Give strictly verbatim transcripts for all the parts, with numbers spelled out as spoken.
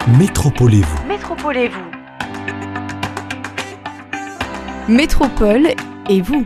Métropolez-vous. Métropolez-vous. Métropole et vous.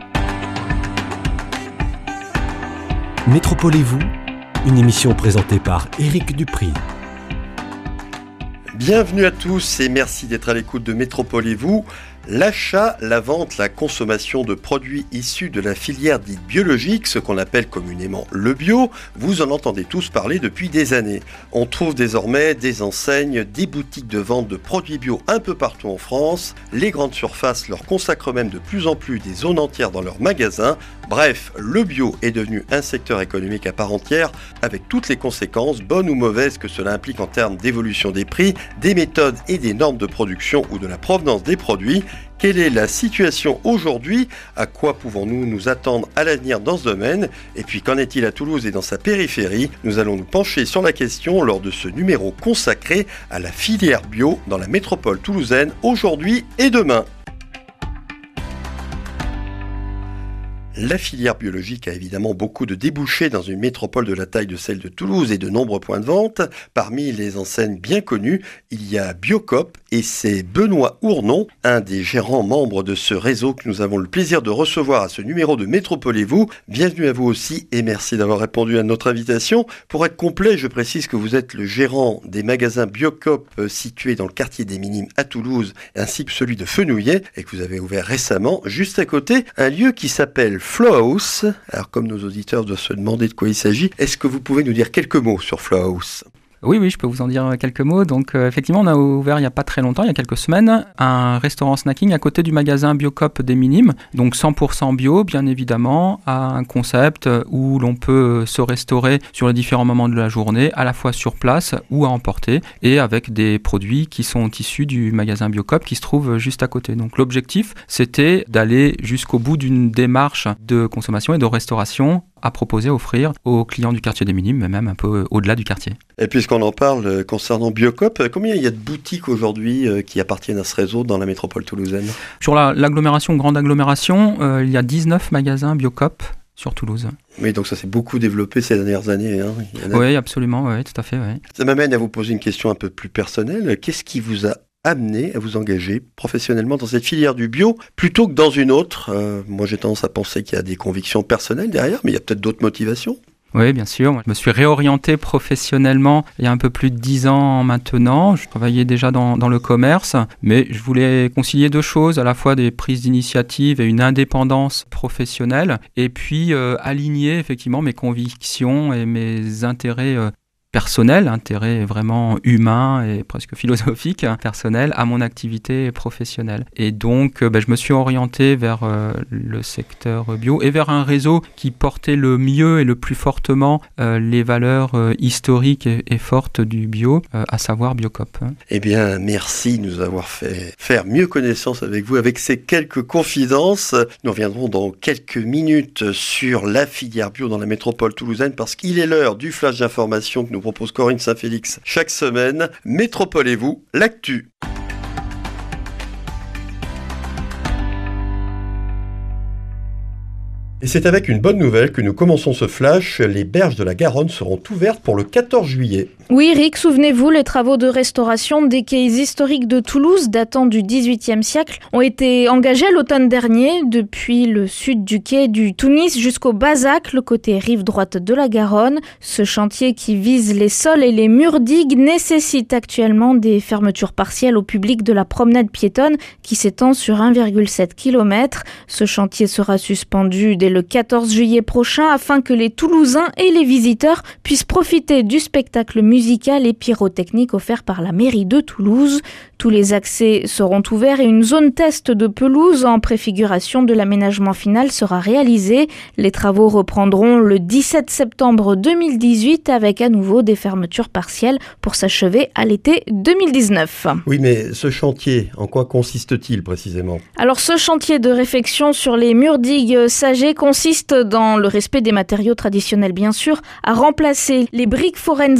Métropolez-vous, une émission présentée par Éric Dupri. Bienvenue à tous et merci d'être à l'écoute de Métropolez-vous. L'achat, la vente, la consommation de produits issus de la filière dite biologique, ce qu'on appelle communément le bio, vous en entendez tous parler depuis des années. On trouve désormais des enseignes, des boutiques de vente de produits bio un peu partout en France. Les grandes surfaces leur consacrent même de plus en plus des zones entières dans leurs magasins. Bref, le bio est devenu un secteur économique à part entière, avec toutes les conséquences, bonnes ou mauvaises, que cela implique en termes d'évolution des prix, des méthodes et des normes de production ou de la provenance des produits. Quelle est la situation aujourd'hui? À quoi pouvons-nous nous attendre à l'avenir dans ce domaine? Et puis qu'en est-il à Toulouse et dans sa périphérie? Nous allons nous pencher sur la question lors de ce numéro consacré à la filière bio dans la métropole toulousaine aujourd'hui et demain. La filière biologique a évidemment beaucoup de débouchés dans une métropole de la taille de celle de Toulouse et de nombreux points de vente. Parmi les enseignes bien connues, il y a Biocoop et c'est Benoît Ournon, un des gérants membres de ce réseau que nous avons le plaisir de recevoir à ce numéro de Métropolez-vous. Bienvenue à vous aussi et merci d'avoir répondu à notre invitation. Pour être complet, je précise que vous êtes le gérant des magasins Biocoop situés dans le quartier des Minimes à Toulouse ainsi que celui de Fenouillet et que vous avez ouvert récemment juste à côté un lieu qui s'appelle Flow House. Alors comme nos auditeurs doivent se demander de quoi il s'agit, est-ce que vous pouvez nous dire quelques mots sur Flow House ? Oui, oui, je peux vous en dire quelques mots. Donc, euh, effectivement, on a ouvert il n'y a pas très longtemps, il y a quelques semaines, un restaurant snacking à côté du magasin Biocoop des Minimes. Donc, cent pour cent bio, bien évidemment, à un concept où l'on peut se restaurer sur les différents moments de la journée, à la fois sur place ou à emporter, et avec des produits qui sont issus du magasin Biocoop qui se trouve juste à côté. Donc, l'objectif, c'était d'aller jusqu'au bout d'une démarche de consommation et de restauration à proposer, à offrir aux clients du quartier des Minimes, mais même un peu au-delà du quartier. Et puisqu'on en parle concernant Biocoop, combien il y a de boutiques aujourd'hui qui appartiennent à ce réseau dans la métropole toulousaine ? Sur la, l'agglomération, grande agglomération, euh, il y a dix-neuf magasins Biocoop sur Toulouse. Oui, donc ça s'est beaucoup développé ces dernières années. Hein. A... Oui, absolument, oui, tout à fait. Oui. Ça m'amène à vous poser une question un peu plus personnelle. Qu'est-ce qui vous a amené à vous engager professionnellement dans cette filière du bio plutôt que dans une autre? euh, Moi, j'ai tendance à penser qu'il y a des convictions personnelles derrière, mais il y a peut-être d'autres motivations. Oui, bien sûr. Je me suis réorienté professionnellement il y a un peu plus de dix ans maintenant. Je travaillais déjà dans, dans le commerce, mais je voulais concilier deux choses, à la fois des prises d'initiative et une indépendance professionnelle, et puis euh, aligner effectivement mes convictions et mes intérêts euh, personnel, intérêt vraiment humain et presque philosophique, personnel, à mon activité professionnelle. Et donc, ben, je me suis orienté vers euh, le secteur bio et vers un réseau qui portait le mieux et le plus fortement euh, les valeurs euh, historiques et, et fortes du bio, euh, à savoir Biocoop. Eh bien, merci de nous avoir fait faire mieux connaissance avec vous, avec ces quelques confidences. Nous reviendrons dans quelques minutes sur la filière bio dans la métropole toulousaine parce qu'il est l'heure du flash d'information que nous propose Corinne Saint-Félix chaque semaine. Métropolez-vous, l'actu. Et c'est avec une bonne nouvelle que nous commençons ce flash. Les berges de la Garonne seront ouvertes pour le quatorze juillet. Oui, Eric, souvenez-vous, les travaux de restauration des quais historiques de Toulouse, datant du dix-huitième siècle, ont été engagés à l'automne dernier, depuis le sud du quai du Tunis jusqu'au Bazac, le côté rive droite de la Garonne. Ce chantier qui vise les sols et les murs digues nécessite actuellement des fermetures partielles au public de la promenade piétonne qui s'étend sur un virgule sept kilomètres. Ce chantier sera suspendu dès le quatorze juillet prochain afin que les Toulousains et les visiteurs puissent profiter du spectacle musical et pyrotechnique offert par la mairie de Toulouse. Tous les accès seront ouverts et une zone test de pelouse en préfiguration de l'aménagement final sera réalisée. Les travaux reprendront le dix-sept septembre deux mille dix-huit avec à nouveau des fermetures partielles pour s'achever à l'été deux mille dix-neuf. Oui, mais ce chantier, en quoi consiste-t-il précisément ? Alors ce chantier de réfection sur les murs digues Saget consiste, dans le respect des matériaux traditionnels bien sûr, à remplacer les briques foraines endommagées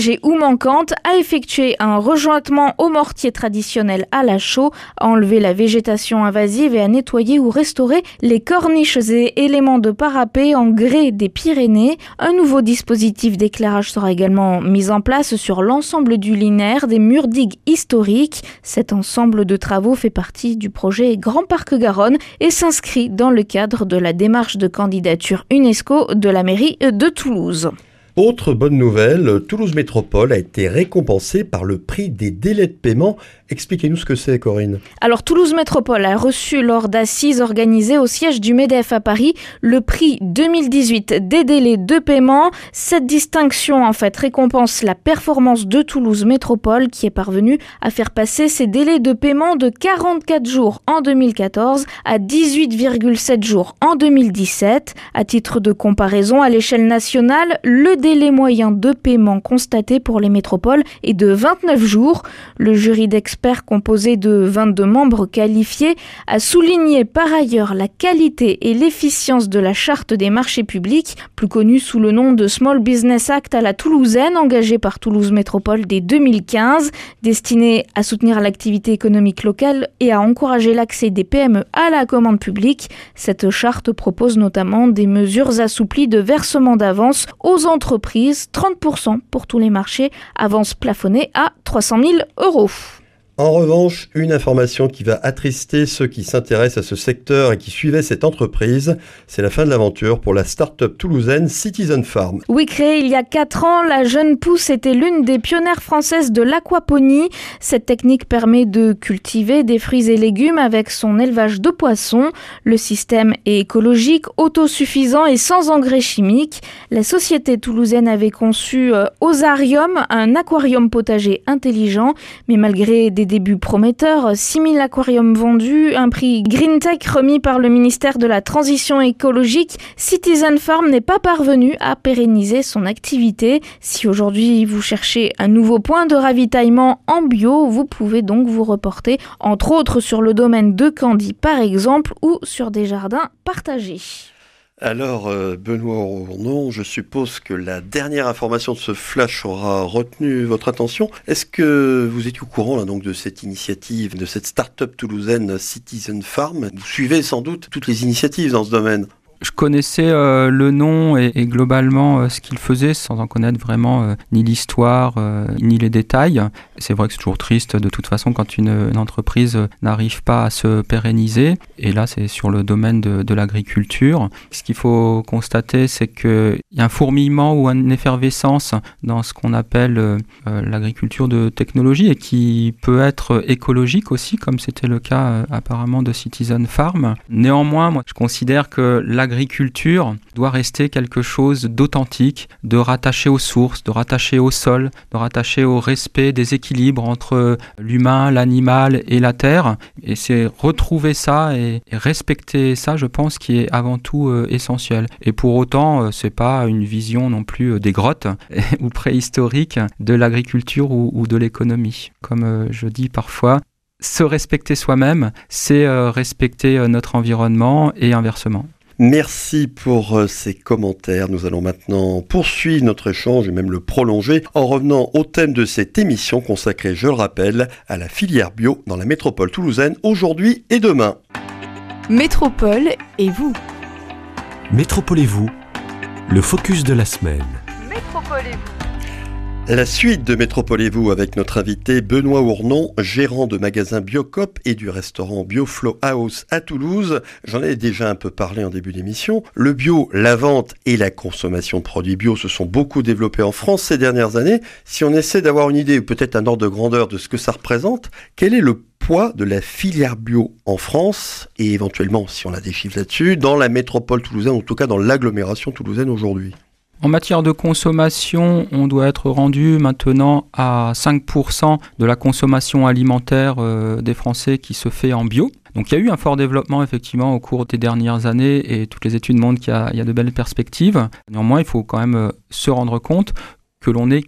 endommagée ou manquante, à effectuer un rejointement au mortier traditionnel à la chaux, à enlever la végétation invasive et à nettoyer ou restaurer les corniches et éléments de parapet en grès des Pyrénées. Un nouveau dispositif d'éclairage sera également mis en place sur l'ensemble du linéaire des murs digues historiques. Cet ensemble de travaux fait partie du projet Grand Parc Garonne et s'inscrit dans le cadre de la démarche de candidature UNESCO de la mairie de Toulouse. Autre bonne nouvelle, Toulouse Métropole a été récompensée par le prix des délais de paiement. Expliquez-nous ce que c'est, Corinne. Alors, Toulouse Métropole a reçu lors d'assises organisées au siège du MEDEF à Paris le prix deux mille dix-huit des délais de paiement. Cette distinction, en fait, récompense la performance de Toulouse Métropole qui est parvenue à faire passer ses délais de paiement de quarante-quatre jours en deux mille quatorze à dix-huit virgule sept jours en deux mille dix-sept. À titre de comparaison, à l'échelle nationale, le délai moyen de paiement constaté pour les métropoles est de vingt-neuf jours. Le jury d'experts composé de vingt-deux membres qualifiés a souligné par ailleurs la qualité et l'efficience de la charte des marchés publics, plus connue sous le nom de Small Business Act à la toulousaine, engagée par Toulouse Métropole dès deux mille quinze, destinée à soutenir l'activité économique locale et à encourager l'accès des P M E à la commande publique. Cette charte propose notamment des mesures assouplies de versement d'avance aux entreprises. Entreprise, trente pour cent pour tous les marchés, avance plafonnée à trois cent mille euros. En revanche, une information qui va attrister ceux qui s'intéressent à ce secteur et qui suivaient cette entreprise, c'est la fin de l'aventure pour la start-up toulousaine Citizen Farm. Oui, créée il y a quatre ans, la jeune pousse était l'une des pionnières françaises de l'aquaponie. Cette technique permet de cultiver des fruits et légumes avec son élevage de poissons. Le système est écologique, autosuffisant et sans engrais chimiques. La société toulousaine avait conçu euh, Osarium, un aquarium potager intelligent, mais malgré des débuts prometteurs, six mille aquariums vendus, un prix Green Tech remis par le ministère de la Transition écologique, Citizen Farm n'est pas parvenu à pérenniser son activité. Si aujourd'hui vous cherchez un nouveau point de ravitaillement en bio, vous pouvez donc vous reporter entre autres sur le domaine de Candy par exemple ou sur des jardins partagés. Alors, euh, Benoît Ournon, je suppose que la dernière information de ce flash aura retenu votre attention. Est-ce que vous étiez au courant là, donc, de cette initiative, de cette start-up toulousaine Citizen Farm ? Vous suivez sans doute toutes les initiatives dans ce domaine. Je connaissais euh, le nom et, et globalement euh, ce qu'il faisait sans en connaître vraiment euh, ni l'histoire euh, ni les détails. C'est vrai que c'est toujours triste de toute façon quand une, une entreprise n'arrive pas à se pérenniser. Et là, c'est sur le domaine de, de l'agriculture. Ce qu'il faut constater, c'est qu'il y a un fourmillement ou une effervescence dans ce qu'on appelle euh, l'agriculture de technologie et qui peut être écologique aussi, comme c'était le cas euh, apparemment de Citizen Farm. Néanmoins, moi, je considère que l'agriculture L'agriculture doit rester quelque chose d'authentique, de rattaché aux sources, de rattaché au sol, de rattaché au respect des équilibres entre l'humain, l'animal et la terre. Et c'est retrouver ça et, et respecter ça, je pense, qui est avant tout euh, essentiel. Et pour autant, euh, c'est pas une vision non plus euh, des grottes ou préhistorique de l'agriculture ou, ou de l'économie. Comme euh, je dis parfois, se respecter soi-même, c'est euh, respecter euh, notre environnement et inversement. Merci pour euh, ces commentaires. Nous allons maintenant poursuivre notre échange et même le prolonger en revenant au thème de cette émission consacrée, je le rappelle, à la filière bio dans la métropole toulousaine aujourd'hui et demain. Métropole et vous. Métropole et vous, le focus de la semaine. Métropole et vous. La suite de Métropole et vous avec notre invité Benoît Ournon, gérant de magasin Biocop et du restaurant Bioflow House à Toulouse. J'en ai déjà un peu parlé en début d'émission. Le bio, la vente et la consommation de produits bio se sont beaucoup développés en France ces dernières années. Si on essaie d'avoir une idée ou peut-être un ordre de grandeur de ce que ça représente, quel est le poids de la filière bio en France et éventuellement, si on a des chiffres là-dessus, dans la métropole toulousaine, en tout cas dans l'agglomération toulousaine aujourd'hui ? En matière de consommation, on doit être rendu maintenant à cinq pour cent de la consommation alimentaire euh, des Français qui se fait en bio. Donc il y a eu un fort développement effectivement au cours des dernières années et toutes les études montrent qu'il y a, il y a de belles perspectives. Néanmoins, il faut quand même euh, se rendre compte que l'on n'est qu'à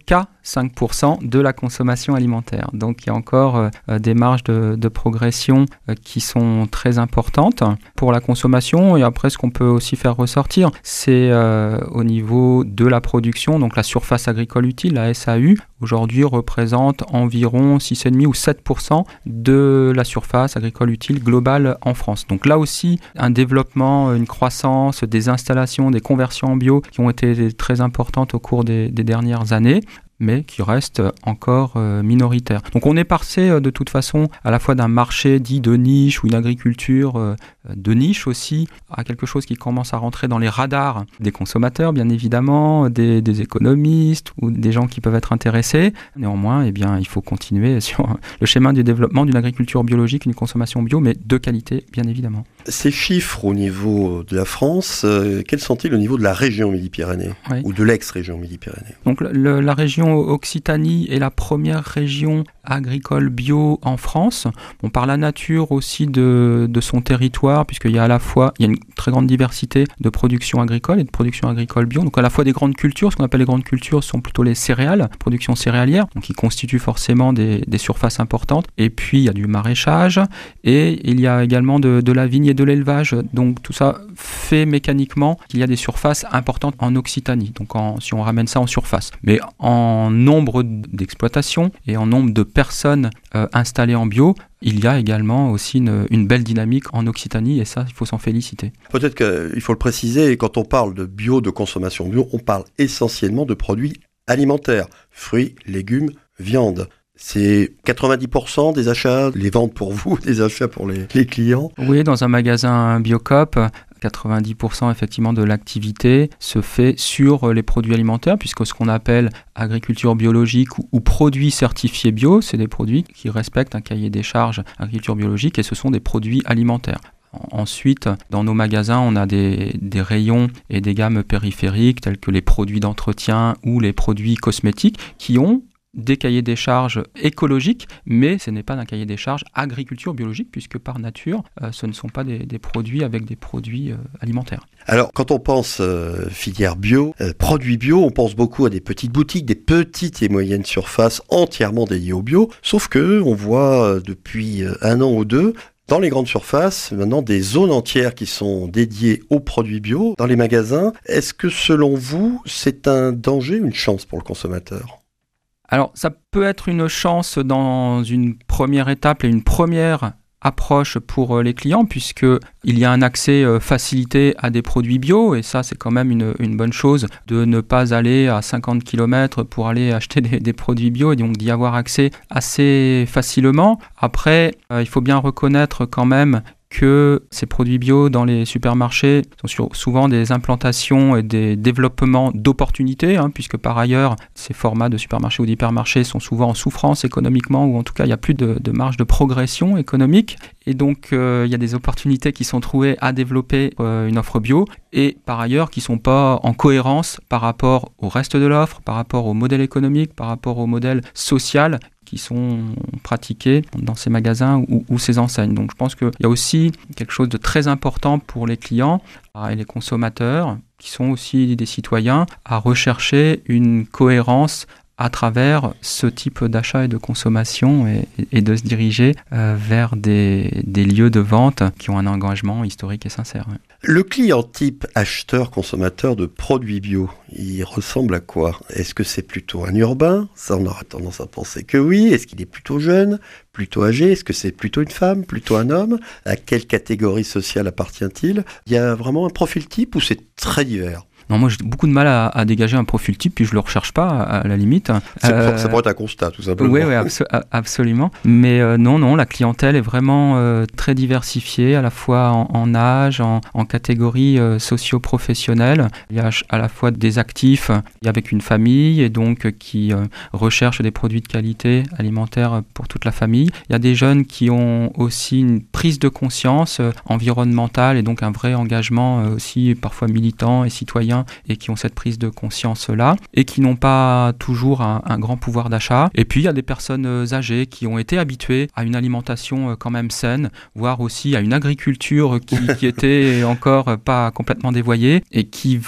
cinq pour cent de la consommation alimentaire. Donc il y a encore euh, des marges de, de progression euh, qui sont très importantes pour la consommation. Et après, ce qu'on peut aussi faire ressortir, c'est euh, au niveau de la production, donc la surface agricole utile, la S A U, aujourd'hui représente environ six virgule cinq ou sept pour cent de la surface agricole utile globale en France. Donc là aussi, un développement, une croissance, des installations, des conversions en bio qui ont été très importantes au cours des, des dernières années, mais qui reste encore euh, minoritaire. Donc on est passé euh, de toute façon à la fois d'un marché dit de niche ou une agriculture euh, de niche aussi à quelque chose qui commence à rentrer dans les radars des consommateurs, bien évidemment, des, des économistes ou des gens qui peuvent être intéressés. Néanmoins, eh bien, il faut continuer sur le schéma du développement d'une agriculture biologique, une consommation bio, mais de qualité, bien évidemment. Ces chiffres au niveau de la France, euh, quels sont-ils au niveau de la région Midi-Pyrénées, oui, ou de l'ex-région Midi-Pyrénées? Donc le, la région Occitanie est la première région agricole bio en France. Bon, par la nature aussi de, de son territoire, puisqu'il y a à la fois il y a une très grande diversité de production agricole et de production agricole bio. Donc à la fois des grandes cultures, ce qu'on appelle les grandes cultures sont plutôt les céréales, production céréalière, donc qui constituent forcément des, des surfaces importantes. Et puis il y a du maraîchage et il y a également de, de la vigne et de l'élevage. Donc tout ça fait mécaniquement qu'il y a des surfaces importantes en Occitanie. Donc en, si on ramène ça en surface, mais en nombre d'exploitations et en nombre de personnes euh, installées en bio, il y a également aussi une, une belle dynamique en Occitanie et ça, il faut s'en féliciter. Peut-être qu'il faut le préciser, quand on parle de bio, de consommation bio, on parle essentiellement de produits alimentaires, fruits, légumes, viande. C'est quatre-vingt-dix pour cent des achats, les ventes pour vous, des achats pour les, les clients. Oui, dans un magasin Biocoop, quatre-vingt-dix pour cent effectivement de l'activité se fait sur les produits alimentaires, puisque ce qu'on appelle agriculture biologique ou, ou produits certifiés bio, c'est des produits qui respectent un cahier des charges agriculture biologique et ce sont des produits alimentaires. Ensuite, dans nos magasins, on a des, des rayons et des gammes périphériques tels que les produits d'entretien ou les produits cosmétiques qui ont des cahiers des charges écologiques, mais ce n'est pas un cahier des charges agriculture biologique, puisque par nature, euh, ce ne sont pas des, des produits avec des produits euh, alimentaires. Alors, quand on pense euh, filière bio, euh, produits bio, on pense beaucoup à des petites boutiques, des petites et moyennes surfaces entièrement dédiées au bio, sauf que on voit euh, depuis un an ou deux, dans les grandes surfaces, maintenant des zones entières qui sont dédiées aux produits bio dans les magasins. Est-ce que selon vous, c'est un danger, une chance pour le consommateur ? Alors, ça peut être une chance dans une première étape et une première approche pour les clients, puisqu'il y a un accès facilité à des produits bio, et ça, c'est quand même une, une bonne chose de ne pas aller à cinquante kilomètres pour aller acheter des, des produits bio, et donc d'y avoir accès assez facilement. Après, euh, il faut bien reconnaître quand même que ces produits bio dans les supermarchés sont sur, souvent des implantations et des développements d'opportunités, hein, puisque par ailleurs, ces formats de supermarchés ou d'hypermarchés sont souvent en souffrance économiquement, ou en tout cas, il n'y a plus de, de marge de progression économique. Et donc, euh, il y a des opportunités qui sont trouvées à développer euh, une offre bio, et par ailleurs, qui ne sont pas en cohérence par rapport au reste de l'offre, par rapport au modèle économique, par rapport au modèle social, qui sont pratiqués dans ces magasins ou, ou ces enseignes. Donc je pense qu'il y a aussi quelque chose de très important pour les clients et les consommateurs, qui sont aussi des citoyens, à rechercher une cohérence à travers ce type d'achat et de consommation et, et de se diriger euh, vers des, des lieux de vente qui ont un engagement historique et sincère. Le client type acheteur-consommateur de produits bio, il ressemble à quoi? Est-ce que c'est plutôt un urbain? Ça, on aura tendance à penser que oui. Est-ce qu'il est plutôt jeune, plutôt âgé? Est-ce que c'est plutôt une femme, plutôt un homme? À quelle catégorie sociale appartient-il? Il y a vraiment un profil type ou c'est très divers? Non, moi j'ai beaucoup de mal à, à dégager un profil type, puis je le recherche pas à, à la limite. Euh, ça pourrait être un constat, tout simplement. Oui, oui, abso- absolument. Mais euh, non, non, la clientèle est vraiment euh, très diversifiée, à la fois en, en âge, en, en catégories euh, socio-professionnelles. Il y a à la fois des actifs avec une famille et donc qui euh, recherchent des produits de qualité alimentaire pour toute la famille. Il y a des jeunes qui ont aussi une prise de conscience euh, environnementale et donc un vrai engagement euh, aussi parfois militant et citoyen, et qui ont cette prise de conscience-là, et qui n'ont pas toujours un, un grand pouvoir d'achat. Et puis, il y a des personnes âgées qui ont été habituées à une alimentation quand même saine, voire aussi à une agriculture qui, qui était encore pas complètement dévoyée, et qui veulent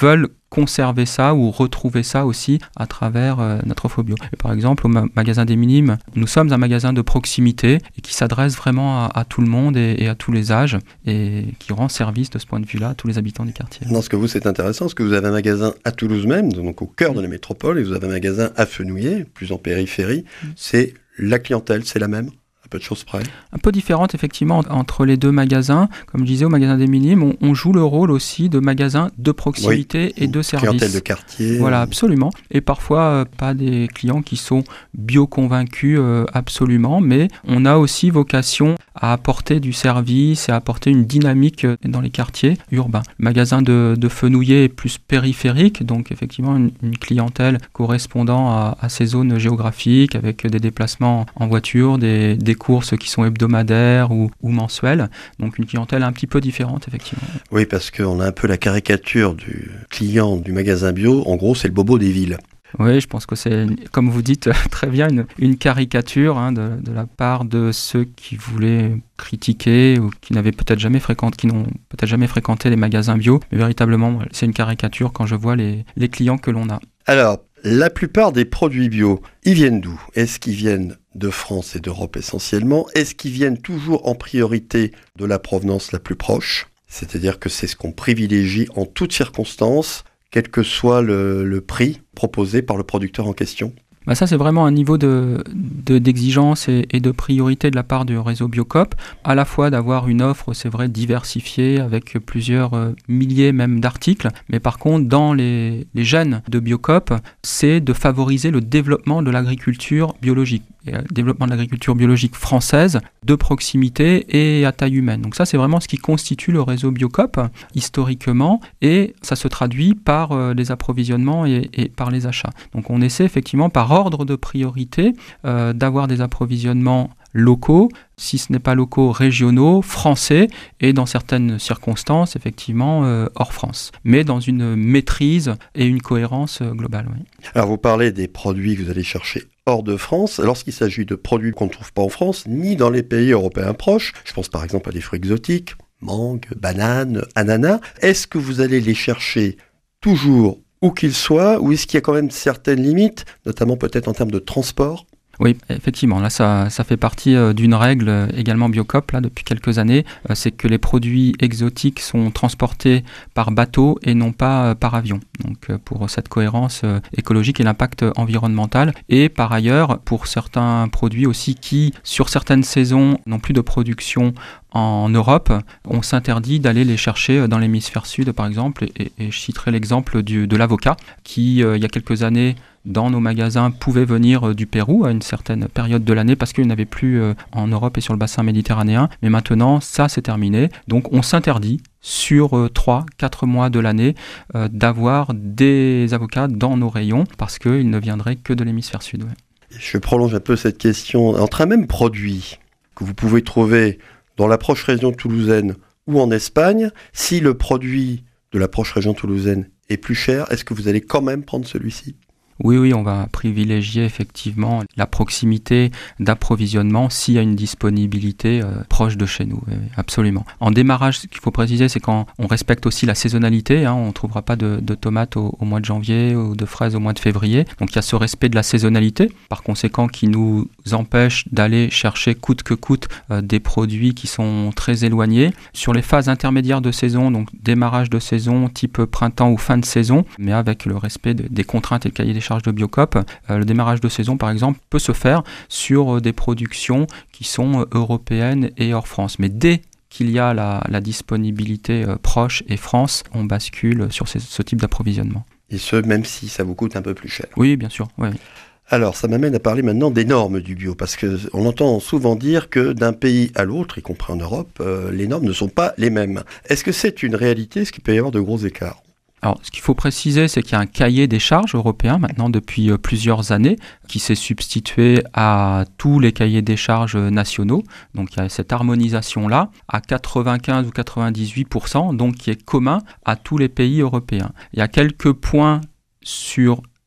conserver ça ou retrouver ça aussi à travers euh, notre offre bio. Et par exemple, au ma- magasin des Minimes, nous sommes un magasin de proximité et qui s'adresse vraiment à, à tout le monde et, et à tous les âges et qui rend service de ce point de vue-là à tous les habitants du quartier. Dans ce que vous, c'est intéressant, parce que vous avez un magasin à Toulouse même, donc au cœur de la métropole, et vous avez un magasin à Fenouillet, plus en périphérie. Mmh. C'est la clientèle, c'est la même ? Un peu de choses près. Un peu différente effectivement entre les deux magasins. Comme je disais, au magasin des Minimes, on, on joue le rôle aussi de magasin de proximité oui, et de service. Clientèle de quartier. Voilà, absolument. Et parfois, euh, pas des clients qui sont bio-convaincus euh, absolument, mais on a aussi vocation à apporter du service et à apporter une dynamique dans les quartiers urbains. Le magasin de, de Fenouillet est plus périphérique, donc effectivement une, une clientèle correspondant à, à ces zones géographiques avec des déplacements en voiture, des, des courses qui sont hebdomadaires ou, ou mensuelles, donc une clientèle un petit peu différente effectivement. Oui, parce qu'on a un peu la caricature du client du magasin bio, en gros c'est le bobo des villes. Oui, je pense que c'est, comme vous dites très bien, une, une caricature hein, de, de la part de ceux qui voulaient critiquer ou qui n'avaient peut-être jamais fréquenté, qui n'ont peut-être jamais fréquenté les magasins bio. Mais véritablement, c'est une caricature quand je vois les, les clients que l'on a. Alors, la plupart des produits bio, ils viennent d'où ? Est-ce qu'ils viennent de France et d'Europe essentiellement ? Est-ce qu'ils viennent toujours en priorité de la provenance la plus proche ? C'est-à-dire que c'est ce qu'on privilégie en toutes circonstances, quel que soit le, le prix proposé par le producteur en question. Bah ça, c'est vraiment un niveau de, de, d'exigence et, et de priorité de la part du réseau Biocoop, à la fois d'avoir une offre, c'est vrai, diversifiée avec plusieurs euh, milliers même d'articles, mais par contre, dans les, les gènes de Biocoop, c'est de favoriser le développement de l'agriculture biologique. Et le développement de l'agriculture biologique française, de proximité et à taille humaine. Donc ça, c'est vraiment ce qui constitue le réseau Biocoop, historiquement, et ça se traduit par euh, les approvisionnements et, et par les achats. Donc on essaie effectivement, par ordre de priorité, euh, d'avoir des approvisionnements locaux, si ce n'est pas locaux, régionaux, français, et dans certaines circonstances, effectivement, euh, hors France. Mais dans une maîtrise et une cohérence euh, globale. Oui. Alors vous parlez des produits que vous allez chercher hors de France, lorsqu'il s'agit de produits qu'on ne trouve pas en France, ni dans les pays européens proches, je pense par exemple à des fruits exotiques, mangue, banane, ananas, est-ce que vous allez les chercher toujours où qu'ils soient, ou est-ce qu'il y a quand même certaines limites, notamment peut-être en termes de transport ? Oui, effectivement, là ça, ça fait partie euh, d'une règle euh, également Biocoop là depuis quelques années, euh, c'est que les produits exotiques sont transportés par bateau et non pas euh, par avion. Donc euh, pour cette cohérence euh, écologique et l'impact environnemental, et par ailleurs pour certains produits aussi qui sur certaines saisons n'ont plus de production en Europe, on s'interdit d'aller les chercher dans l'hémisphère sud par exemple, et, et je citerai l'exemple du, de l'avocat qui euh, il y a quelques années dans nos magasins pouvait venir du Pérou à une certaine période de l'année parce qu'il n'y en avait plus en Europe et sur le bassin méditerranéen. Mais maintenant, ça c'est terminé. Donc on s'interdit sur trois à quatre mois de l'année euh, d'avoir des avocats dans nos rayons parce qu'ils ne viendraient que de l'hémisphère sud. Ouais. Je prolonge un peu cette question. Entre un même produit que vous pouvez trouver dans la proche région toulousaine ou en Espagne, si le produit de la proche région toulousaine est plus cher, est-ce que vous allez quand même prendre celui-ci ? Oui, oui, on va privilégier effectivement la proximité d'approvisionnement s'il y a une disponibilité euh, proche de chez nous, oui, absolument. En démarrage, ce qu'il faut préciser, c'est qu'on respecte aussi la saisonnalité, hein, on ne trouvera pas de, de tomates au, au mois de janvier ou de fraises au mois de février, donc il y a ce respect de la saisonnalité, par conséquent qui nous empêche d'aller chercher coûte que coûte euh, des produits qui sont très éloignés. Sur les phases intermédiaires de saison, donc démarrage de saison type printemps ou fin de saison, mais avec le respect de, des contraintes et le cahier des charges de Biocoop, euh, le démarrage de saison par exemple peut se faire sur euh, des productions qui sont euh, européennes et hors France. Mais dès qu'il y a la, la disponibilité euh, proche et France, on bascule sur ces, ce type d'approvisionnement. Et ce, même si ça vous coûte un peu plus cher. Oui, bien sûr. Oui. Alors, ça m'amène à parler maintenant des normes du bio, parce qu'on entend souvent dire que d'un pays à l'autre, y compris en Europe, euh, les normes ne sont pas les mêmes. Est-ce que c'est une réalité ? Est-ce qu'il peut y avoir de gros écarts ? Alors, ce qu'il faut préciser, c'est qu'il y a un cahier des charges européen maintenant depuis euh, plusieurs années qui s'est substitué à tous les cahiers des charges nationaux. Donc, il y a cette harmonisation-là à quatre-vingt-quinze ou quatre-vingt-dix-huit pour cent, donc qui est commun à tous les pays européens. Il y a quelques points sur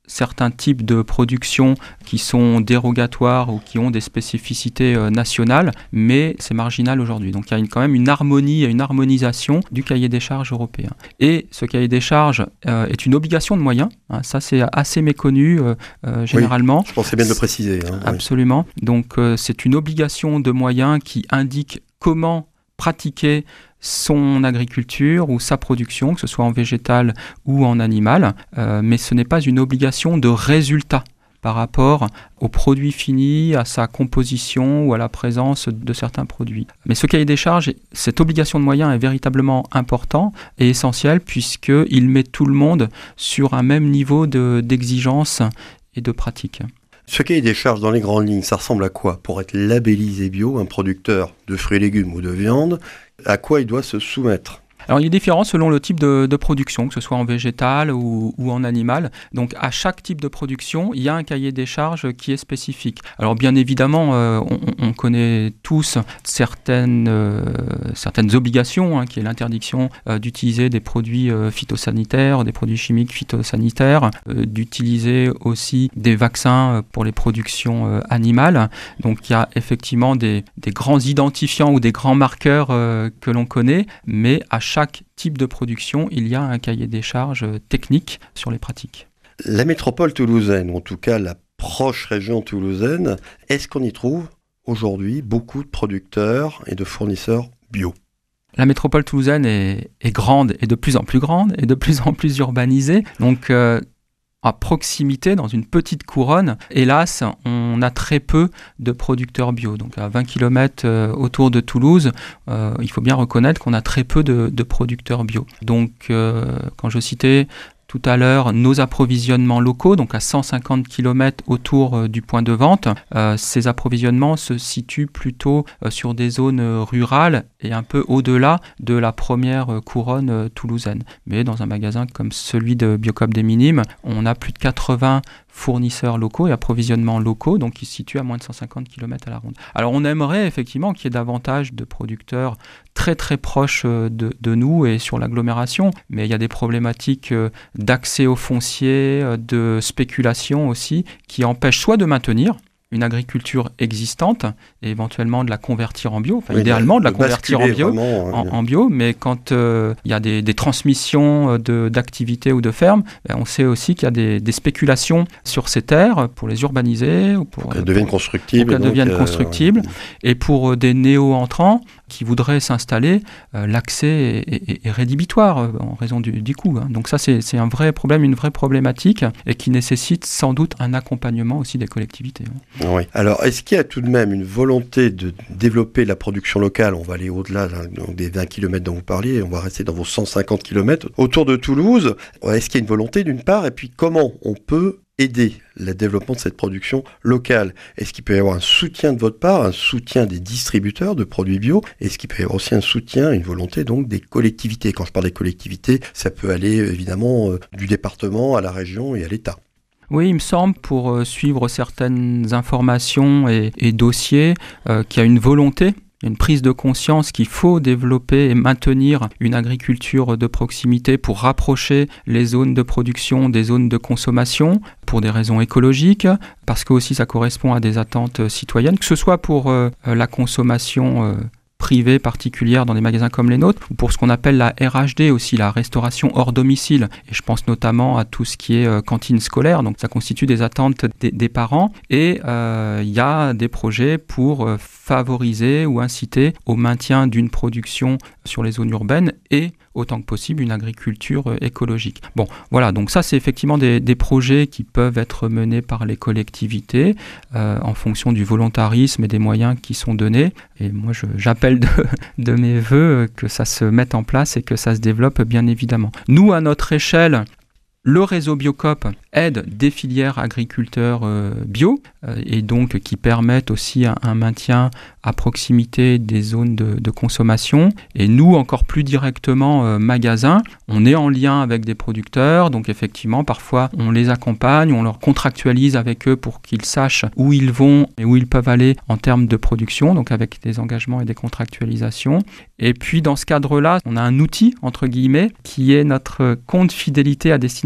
certains types de production qui sont dérogatoires ou qui ont des spécificités euh, nationales, mais c'est marginal aujourd'hui. Donc il y a une, quand même une harmonie et une harmonisation du cahier des charges européen. Et ce cahier des charges euh, est une obligation de moyens, hein, ça c'est assez méconnu euh, euh, généralement. Oui, je pensais bien de le préciser. Hein, Absolument. Oui. Donc euh, c'est une obligation de moyens qui indique comment pratiquer son agriculture ou sa production, que ce soit en végétal ou en animal, euh, mais ce n'est pas une obligation de résultat par rapport au produit fini, à sa composition ou à la présence de certains produits. Mais ce cahier des charges, cette obligation de moyens est véritablement important et essentiel puisqu'il met tout le monde sur un même niveau de, d'exigence et de pratique. Ce cahier des charges, dans les grandes lignes, ça ressemble à quoi? Pour être labellisé bio, un producteur de fruits et légumes ou de viande, à quoi il doit se soumettre? Alors, il est différent selon le type de, de production, que ce soit en végétal ou, ou en animal. Donc, à chaque type de production, il y a un cahier des charges qui est spécifique. Alors, bien évidemment, euh, on, on connaît tous certaines, euh, certaines obligations, hein, qui est l'interdiction euh, d'utiliser des produits euh, phytosanitaires, des produits chimiques phytosanitaires, euh, d'utiliser aussi des vaccins pour les productions euh, animales. Donc, il y a effectivement des, des grands identifiants ou des grands marqueurs euh, que l'on connaît, mais à chaque Chaque type de production, il y a un cahier des charges technique sur les pratiques. La métropole toulousaine, ou en tout cas la proche région toulousaine, est-ce qu'on y trouve aujourd'hui beaucoup de producteurs et de fournisseurs bio? La métropole toulousaine est, est grande et de plus en plus grande et de plus en plus urbanisée. Donc, euh, à proximité, dans une petite couronne, hélas, on a très peu de producteurs bio. Donc à vingt kilomètres euh, autour de Toulouse, euh, il faut bien reconnaître qu'on a très peu de, de producteurs bio. Donc euh, quand je citais tout à l'heure nos approvisionnements locaux, donc à cent cinquante kilomètres autour euh, du point de vente, euh, ces approvisionnements se situent plutôt euh, sur des zones rurales et un peu au-delà de la première euh, couronne euh, toulousaine. Mais dans un magasin comme celui de Biocoop des Minimes, on a plus de quatre-vingts fournisseurs locaux et approvisionnements locaux, donc qui se situent à moins de cent cinquante kilomètres à la ronde. Alors on aimerait effectivement qu'il y ait davantage de producteurs très très proches de, de nous et sur l'agglomération, mais il y a des problématiques d'accès au foncier, de spéculation aussi, qui empêchent soit de maintenir une agriculture existante et éventuellement de la convertir en bio, enfin oui, idéalement de la convertir en bio, vraiment, en, en bio, mais quand il euh, y a des, des transmissions de, d'activités ou de fermes, ben on sait aussi qu'il y a des, des spéculations sur ces terres pour les urbaniser ou pour, pour qu'elles deviennent constructibles, pour qu'elles donc, deviennent euh, constructibles. Ouais. Et pour des néo-entrants qui voudraient s'installer, euh, l'accès est, est, est rédhibitoire euh, en raison du, du coût. Hein. Donc ça, c'est, c'est un vrai problème, une vraie problématique et qui nécessite sans doute un accompagnement aussi des collectivités. Hein. Oui. Alors, est-ce qu'il y a tout de même une volonté de développer la production locale? On va aller au-delà donc, des vingt kilomètres dont vous parliez, on va rester dans vos cent cinquante kilomètres autour de Toulouse. Est-ce qu'il y a une volonté d'une part? Et puis, comment on peut aider le développement de cette production locale? Est-ce qu'il peut y avoir un soutien de votre part, un soutien des distributeurs de produits bio? Est-ce qu'il peut y avoir aussi un soutien, une volonté donc des collectivités? Quand je parle des collectivités, ça peut aller évidemment euh, du département à la région et à l'État. Oui, il me semble, pour euh, suivre certaines informations et, et dossiers, euh, qu'il y a une volonté, une prise de conscience qu'il faut développer et maintenir une agriculture de proximité pour rapprocher les zones de production des zones de consommation pour des raisons écologiques, parce que aussi ça correspond à des attentes citoyennes, que ce soit pour euh, la consommation euh, privée particulière dans des magasins comme les nôtres, ou pour ce qu'on appelle la R H D aussi, la restauration hors domicile. Et je pense notamment à tout ce qui est euh, cantine scolaire, donc ça constitue des attentes des, des parents. Et il euh, y a des projets pour euh, favoriser ou inciter au maintien d'une production sur les zones urbaines et autant que possible une agriculture écologique. Bon, voilà, donc ça c'est effectivement des, des projets qui peuvent être menés par les collectivités euh, en fonction du volontarisme et des moyens qui sont donnés. Et moi je, j'appelle de, de mes voeux que ça se mette en place et que ça se développe bien évidemment. Nous, à notre échelle, le réseau Biocoop aide des filières agriculteurs euh, bio euh, et donc qui permettent aussi un, un maintien à proximité des zones de, de consommation. Et nous, encore plus directement, euh, magasins, on est en lien avec des producteurs. Donc effectivement, parfois, on les accompagne, on leur contractualise avec eux pour qu'ils sachent où ils vont et où ils peuvent aller en termes de production, donc avec des engagements et des contractualisations. Et puis, dans ce cadre-là, on a un outil, entre guillemets, qui est notre compte fidélité à destination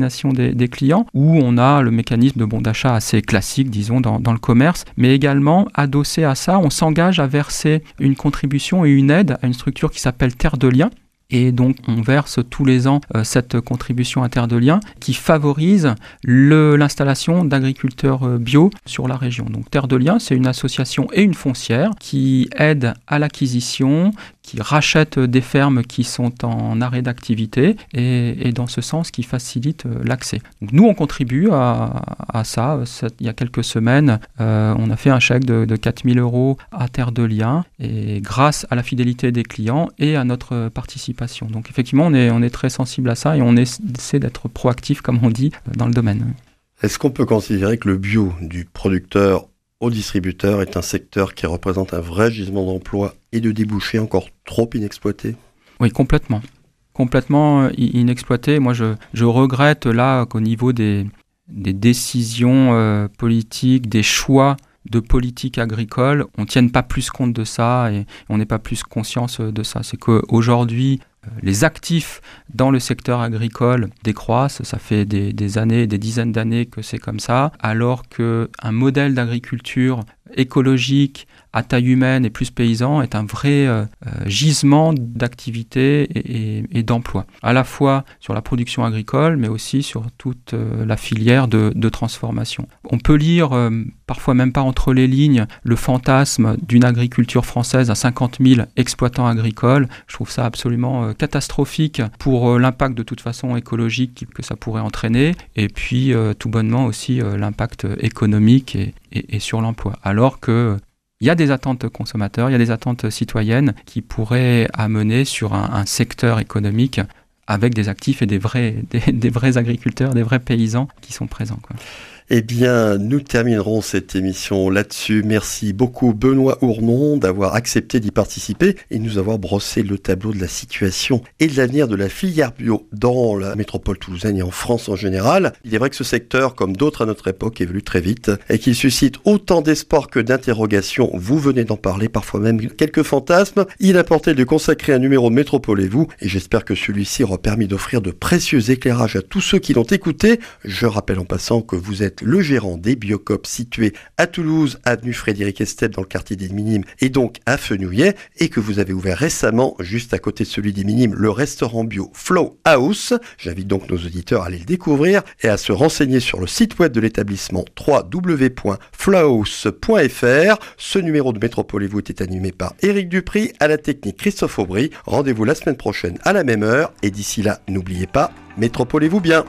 destination des, des clients, où on a le mécanisme de bon d'achat assez classique, disons, dans, dans le commerce, mais également, adossé à ça, on s'engage à verser une contribution et une aide à une structure qui s'appelle Terre de Liens. Et donc, on verse tous les ans euh, cette contribution à Terre de Liens qui favorise le, l'installation d'agriculteurs euh, bio sur la région. Donc, Terre de Liens, c'est une association et une foncière qui aide à l'acquisition, qui rachètent des fermes qui sont en arrêt d'activité et, et dans ce sens qui facilite l'accès. Donc nous on contribue à, à ça. Il y a quelques semaines, euh, on a fait un chèque de, de quatre mille euros à Terre de Liens et grâce à la fidélité des clients et à notre participation. Donc effectivement on est, on est très sensible à ça et on essaie d'être proactif comme on dit dans le domaine. Est-ce qu'on peut considérer que le bio du producteur au distributeur est un secteur qui représente un vrai gisement d'emploi et de débouchés encore trop inexploité ? Oui, complètement. Complètement inexploité. Moi, je, je regrette là qu'au niveau des, des décisions euh, politiques, des choix de politique agricole, on ne tienne pas plus compte de ça et on n'ait pas plus conscience de ça. C'est qu'aujourd'hui, les actifs dans le secteur agricole décroissent, ça fait des, des années, des dizaines d'années que c'est comme ça, alors qu'un modèle d'agriculture écologique, à taille humaine et plus paysan est un vrai euh, gisement d'activité et, et, et d'emploi, à la fois sur la production agricole, mais aussi sur toute euh, la filière de, de transformation. On peut lire, euh, parfois même pas entre les lignes, le fantasme d'une agriculture française à cinquante mille exploitants agricoles. Je trouve ça absolument euh, catastrophique pour euh, l'impact de toute façon écologique que ça pourrait entraîner, et puis euh, tout bonnement aussi euh, l'impact économique et, et, et sur l'emploi. Alors que il y a des attentes consommateurs, il y a des attentes citoyennes qui pourraient amener sur un, un secteur économique avec des actifs et des vrais, des, des vrais agriculteurs, des vrais paysans qui sont présents, quoi. Eh bien, nous terminerons cette émission là-dessus. Merci beaucoup Benoît Ournon d'avoir accepté d'y participer et nous avoir brossé le tableau de la situation et de l'avenir de la filière bio dans la métropole toulousaine et en France en général. Il est vrai que ce secteur, comme d'autres à notre époque, évolue très vite et qu'il suscite autant d'espoir que d'interrogations. Vous venez d'en parler, parfois même quelques fantasmes. Il importait de consacrer un numéro de Métropolez-vous et j'espère que celui-ci aura permis d'offrir de précieux éclairages à tous ceux qui l'ont écouté. Je rappelle en passant que vous êtes le gérant des Biocoop situés à Toulouse, avenue Frédéric Estep dans le quartier des Minimes et donc à Fenouillet, et que vous avez ouvert récemment, juste à côté de celui des Minimes, le restaurant bio Flow House. J'invite donc nos auditeurs à aller le découvrir et à se renseigner sur le site web de l'établissement w w w point flowhouse point f r. Ce numéro de Métropolez-vous était animé par Éric Dupry, à la technique Christophe Aubry. Rendez-vous la semaine prochaine à la même heure et d'ici là, n'oubliez pas, métropolez-vous bien.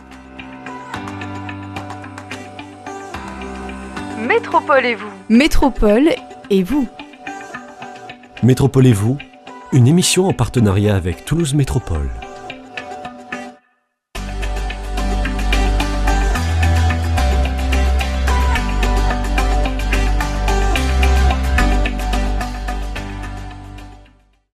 Métropolez-vous. Métropole et vous. Métropolez-vous, une émission en partenariat avec Toulouse Métropole.